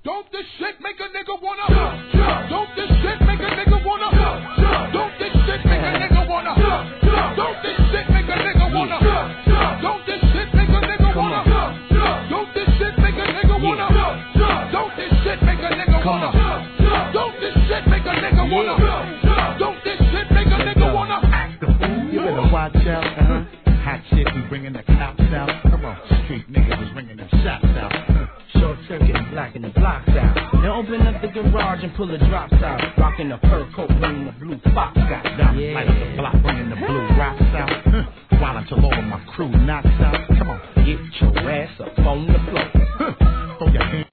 Don't this shit make a nigga wanna? Don't this shit make a nigga wanna? Don't this shit make a nigga wanna? Don't this shit make a nigga wanna? Don't this shit make a nigga wanna? Don't this shit make a nigga wanna? Don't this shit make a nigga wanna? Don't this shit make a nigga wanna? Don't this shit make a nigga wanna? Act the fool, you better watch out. Hot shit, we bringing the cops out. Come on, street niggas was ringing them shots out. Short circuit and blacking the blocks out. Now open up the garage and pull the drops out. Rocking the fur coat, bringing the blue fox out. Diamond light up the block, bringing the blue rocks out. While until all of my crew knocks out. Come on, get your ass up on the floor. Throw your hands